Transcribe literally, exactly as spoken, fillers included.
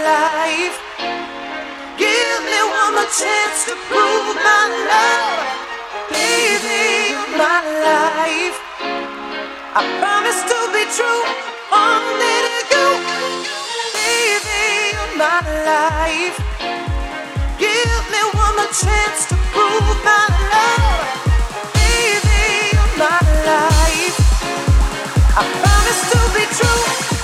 life. Give me one more chance to prove my love. Baby, you're my life. I promise to be true, only to you. Baby, you're my life. Give me one more chance to prove my love. Baby, you're my life. I promise to be true.